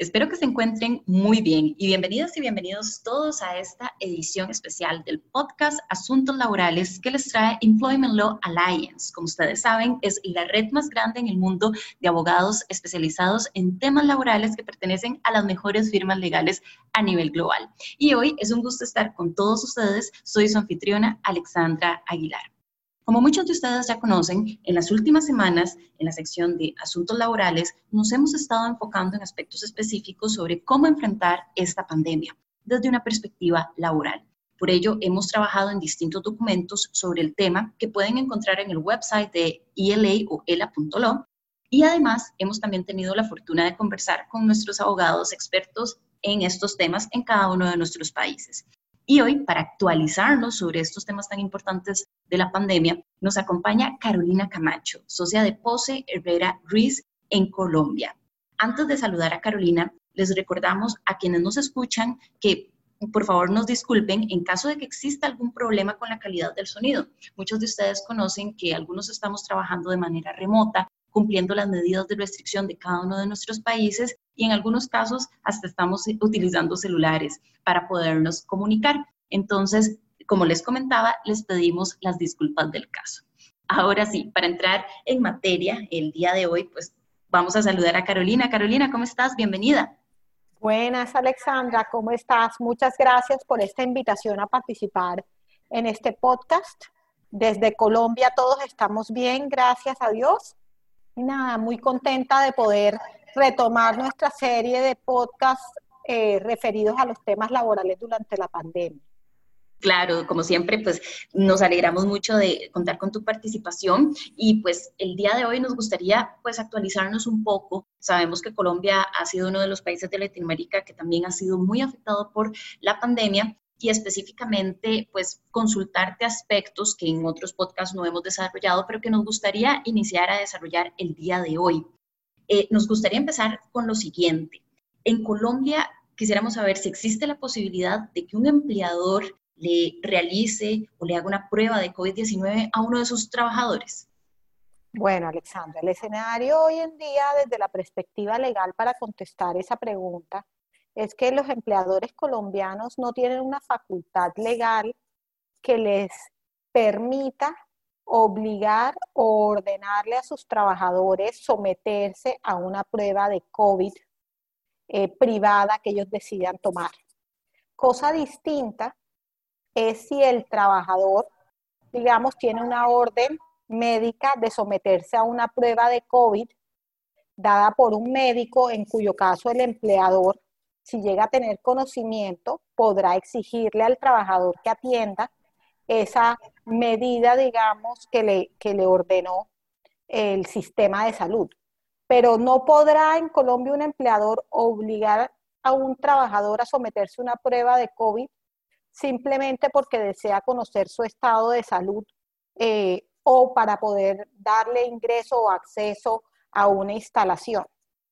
Espero que se encuentren muy bien y bienvenidas y bienvenidos todos a esta edición especial del podcast Asuntos Laborales que les trae Employment Law Alliance. Como ustedes saben, es la red más grande en el mundo de abogados especializados en temas laborales que pertenecen a las mejores firmas legales a nivel global. Y hoy es un gusto estar con todos ustedes. Soy su anfitriona, Alexandra Aguilar. Como muchos de ustedes ya conocen, en las últimas semanas, en la sección de Asuntos Laborales, nos hemos estado enfocando en aspectos específicos sobre cómo enfrentar esta pandemia desde una perspectiva laboral. Por ello, hemos trabajado en distintos documentos sobre el tema que pueden encontrar en el website de ELA o ELA.law y además hemos también tenido la fortuna de conversar con nuestros abogados expertos en estos temas en cada uno de nuestros países. Y hoy, para actualizarnos sobre estos temas tan importantes de la pandemia, nos acompaña Carolina Camacho, socia de Pose Herrera Ruiz en Colombia. Antes de saludar a Carolina, les recordamos a quienes nos escuchan que por favor nos disculpen en caso de que exista algún problema con la calidad del sonido. Muchos de ustedes conocen que algunos estamos trabajando de manera remota, cumpliendo las medidas de restricción de cada uno de nuestros países y en algunos casos hasta estamos utilizando celulares para podernos comunicar. Entonces, como les comentaba, les pedimos las disculpas del caso. Ahora sí, para entrar en materia, el día de hoy, pues vamos a saludar a Carolina. Carolina, ¿cómo estás? Bienvenida. Buenas, Alexandra, ¿cómo estás? Muchas gracias por esta invitación a participar en este podcast. Desde Colombia todos estamos bien, gracias a Dios. Y nada, muy contenta de poder retomar nuestra serie de podcasts referidos a los temas laborales durante la pandemia. Claro, como siempre, pues nos alegramos mucho de contar con tu participación y pues el día de hoy nos gustaría pues actualizarnos un poco. Sabemos que Colombia ha sido uno de los países de Latinoamérica que también ha sido muy afectado por la pandemia y específicamente pues consultarte aspectos que en otros podcasts no hemos desarrollado, pero que nos gustaría iniciar a desarrollar el día de hoy. Nos gustaría empezar con lo siguiente. En Colombia quisiéramos saber si existe la posibilidad de que un empleador le realice o le haga una prueba de COVID-19 a uno de sus trabajadores. Bueno, Alexandra, el escenario hoy en día desde la perspectiva legal para contestar esa pregunta es que los empleadores colombianos no tienen una facultad legal que les permita obligar o ordenarle a sus trabajadores someterse a una prueba de COVID privada que ellos decidan tomar. Cosa distinta es si el trabajador, digamos, tiene una orden médica de someterse a una prueba de COVID dada por un médico, en cuyo caso el empleador, si llega a tener conocimiento, podrá exigirle al trabajador que atienda esa medida, digamos, que le ordenó el sistema de salud. Pero no podrá en Colombia un empleador obligar a un trabajador a someterse a una prueba de COVID simplemente porque desea conocer su estado de salud o para poder darle ingreso o acceso a una instalación.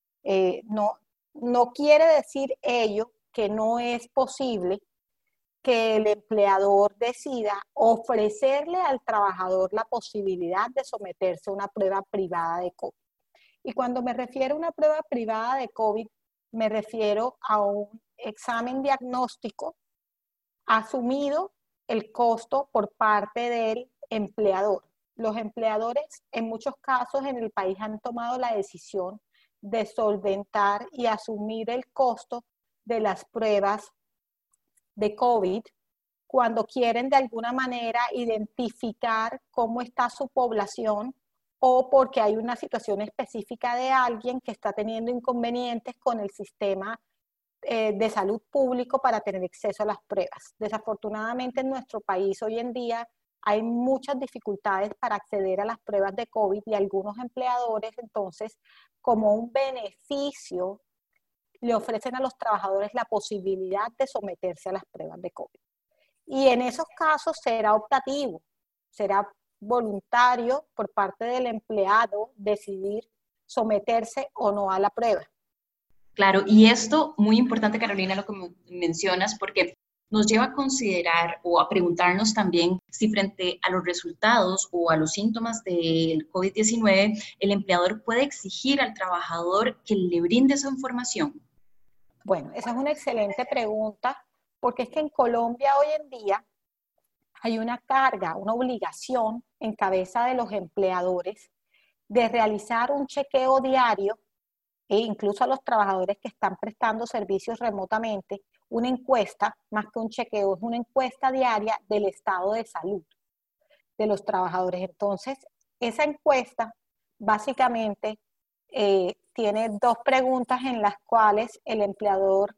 No quiere decir ello que no es posible que el empleador decida ofrecerle al trabajador la posibilidad de someterse a una prueba privada de COVID. Y cuando me refiero a una prueba privada de COVID, me refiero a un examen diagnóstico asumido el costo por parte del empleador. Los empleadores en muchos casos en el país han tomado la decisión de solventar y asumir el costo de las pruebas de COVID cuando quieren de alguna manera identificar cómo está su población o porque hay una situación específica de alguien que está teniendo inconvenientes con el sistema de salud público para tener acceso a las pruebas. Desafortunadamente en nuestro país hoy en día hay muchas dificultades para acceder a las pruebas de COVID y algunos empleadores entonces como un beneficio le ofrecen a los trabajadores la posibilidad de someterse a las pruebas de COVID. Y en esos casos será optativo, será voluntario por parte del empleado decidir someterse o no a la prueba. Claro, y esto, muy importante, Carolina, lo que mencionas, porque nos lleva a considerar o a preguntarnos también si frente a los resultados o a los síntomas del COVID-19, el empleador puede exigir al trabajador que le brinde esa información. Bueno, esa es una excelente pregunta, porque es que en Colombia hoy en día hay una carga, una obligación en cabeza de los empleadores de realizar un chequeo diario e incluso a los trabajadores que están prestando servicios remotamente, una encuesta, más que un chequeo, es una encuesta diaria del estado de salud de los trabajadores. Entonces, esa encuesta básicamente tiene dos preguntas en las cuales el empleador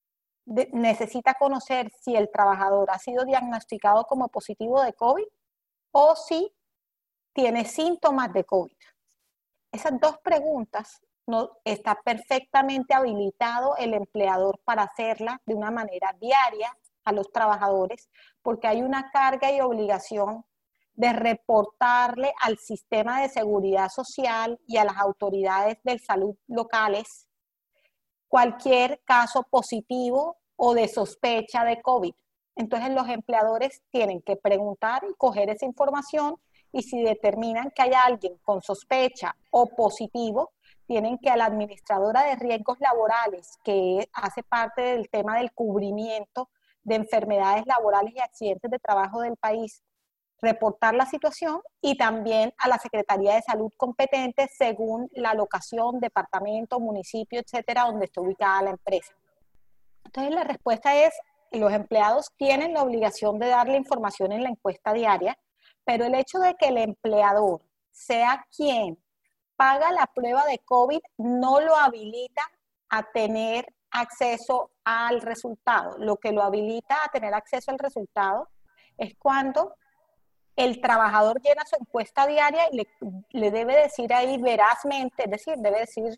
necesita conocer si el trabajador ha sido diagnosticado como positivo de COVID o si tiene síntomas de COVID. Esas dos preguntas no, está perfectamente habilitado el empleador para hacerla de una manera diaria a los trabajadores, porque hay una carga y obligación de reportarle al sistema de seguridad social y a las autoridades de salud locales cualquier caso positivo o de sospecha de COVID. Entonces los empleadores tienen que preguntar y coger esa información, y si determinan que hay alguien con sospecha o positivo, tienen que a la administradora de riesgos laborales, que hace parte del tema del cubrimiento de enfermedades laborales y accidentes de trabajo del país, reportar la situación, y también a la Secretaría de Salud competente según la locación, departamento, municipio, etcétera, donde esté ubicada la empresa. Entonces la respuesta es, los empleados tienen la obligación de darle información en la encuesta diaria, pero el hecho de que el empleador sea quien paga la prueba de COVID no lo habilita a tener acceso al resultado. Lo que lo habilita a tener acceso al resultado es cuando el trabajador llena su encuesta diaria y le debe decir ahí verazmente, es decir, debe decir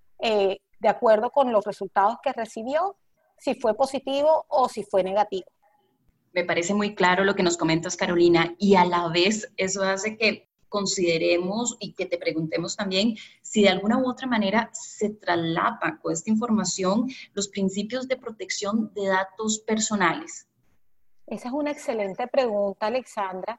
de acuerdo con los resultados que recibió, si fue positivo o si fue negativo. Me parece muy claro lo que nos comentas, Carolina, y a la vez eso hace que consideremos y que te preguntemos también si de alguna u otra manera se traslapa con esta información los principios de protección de datos personales. Esa es una excelente pregunta, Alexandra,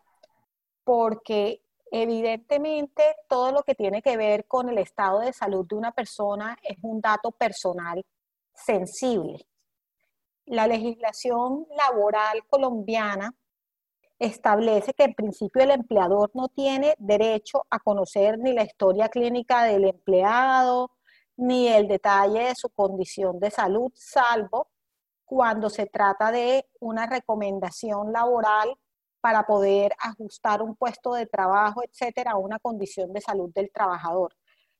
porque evidentemente todo lo que tiene que ver con el estado de salud de una persona es un dato personal sensible. La legislación laboral colombiana establece que en principio el empleador no tiene derecho a conocer ni la historia clínica del empleado, ni el detalle de su condición de salud, salvo cuando se trata de una recomendación laboral para poder ajustar un puesto de trabajo, etcétera, a una condición de salud del trabajador.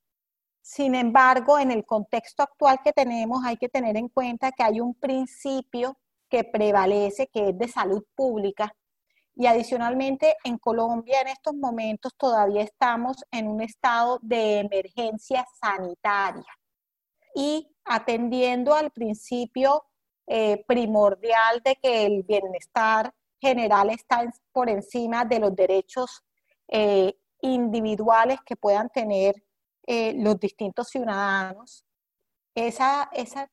Sin embargo, en el contexto actual que tenemos, hay que tener en cuenta que hay un principio que prevalece, que es de salud pública, y adicionalmente en Colombia en estos momentos todavía estamos en un estado de emergencia sanitaria y atendiendo al principio primordial de que el bienestar general está por encima de los derechos individuales que puedan tener los distintos ciudadanos, esa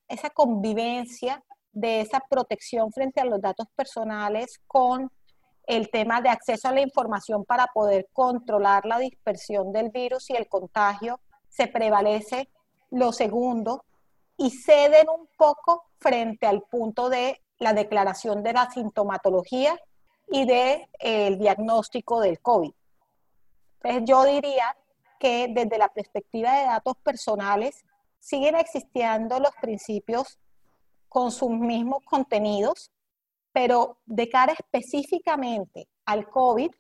convivencia de esa protección frente a los datos personales con el tema de acceso a la información para poder controlar la dispersión del virus y el contagio, se prevalece lo segundo y ceden un poco frente al punto de la declaración de la sintomatología y del diagnóstico del COVID. Entonces yo diría que desde la perspectiva de datos personales siguen existiendo los principios con sus mismos contenidos, pero de cara específicamente al COVID,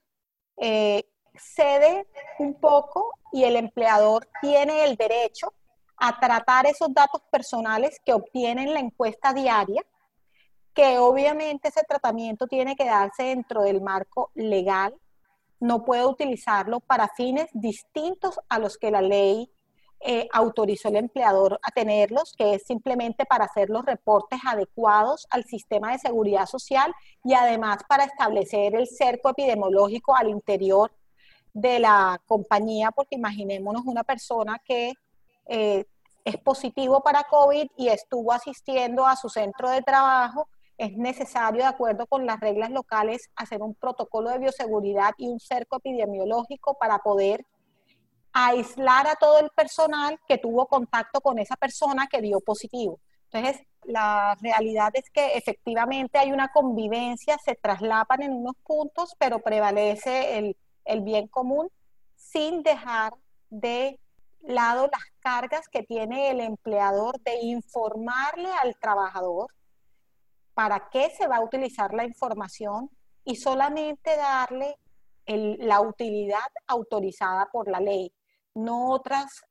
cede un poco y el empleador tiene el derecho a tratar esos datos personales que obtiene en la encuesta diaria, que obviamente ese tratamiento tiene que darse dentro del marco legal, no puede utilizarlo para fines distintos a los que la ley autorizó al empleador a tenerlos, que es simplemente para hacer los reportes adecuados al sistema de seguridad social y además para establecer el cerco epidemiológico al interior de la compañía, porque imaginémonos una persona que es positivo para COVID y estuvo asistiendo a su centro de trabajo. Es necesario, de acuerdo con las reglas locales, hacer un protocolo de bioseguridad y un cerco epidemiológico para poder aislar a todo el personal que tuvo contacto con esa persona que dio positivo. Entonces, la realidad es que efectivamente hay una convivencia, se traslapan en unos puntos, pero prevalece el bien común sin dejar de lado las cargas que tiene el empleador de informarle al trabajador para qué se va a utilizar la información y solamente darle la utilidad autorizada por la ley, no otras,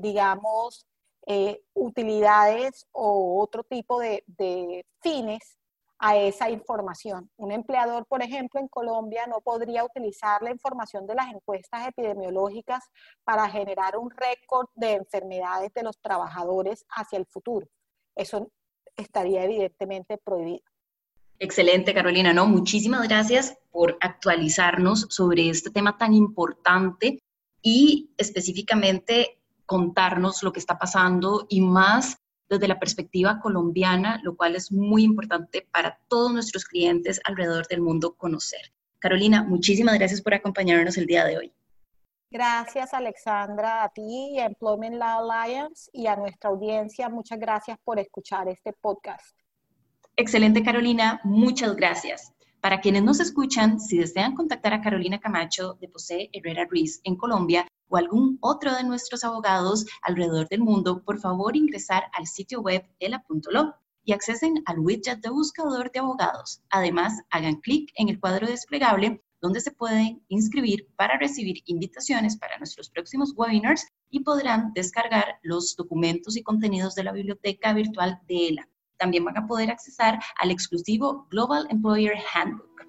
utilidades o otro tipo de fines a esa información. Un empleador, por ejemplo, en Colombia no podría utilizar la información de las encuestas epidemiológicas para generar un récord de enfermedades de los trabajadores hacia el futuro. Eso estaría evidentemente prohibido. Excelente, Carolina. No, muchísimas gracias por actualizarnos sobre este tema tan importante y específicamente contarnos lo que está pasando y más desde la perspectiva colombiana, lo cual es muy importante para todos nuestros clientes alrededor del mundo conocer. Carolina, muchísimas gracias por acompañarnos el día de hoy. Gracias, Alexandra, a ti y a Employment Law Alliance y a nuestra audiencia. Muchas gracias por escuchar este podcast. Excelente, Carolina. Muchas gracias. Para quienes nos escuchan, si desean contactar a Carolina Camacho de José Herrera Ruiz en Colombia o algún otro de nuestros abogados alrededor del mundo, por favor ingresar al sitio web de la.lo y accesen al widget de buscador de abogados. Además, hagan clic en el cuadro desplegable donde se pueden inscribir para recibir invitaciones para nuestros próximos webinars y podrán descargar los documentos y contenidos de la biblioteca virtual de ELA. También van a poder accesar al exclusivo Global Employer Handbook.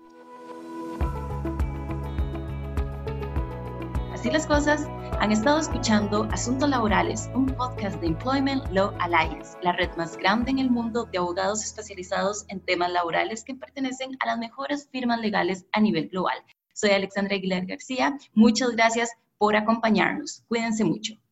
Así las cosas, han estado escuchando Asuntos Laborales, un podcast de Employment Law Alliance, la red más grande en el mundo de abogados especializados en temas laborales que pertenecen a las mejores firmas legales a nivel global. Soy Alexandra Aguilar García. Muchas gracias por acompañarnos. Cuídense mucho.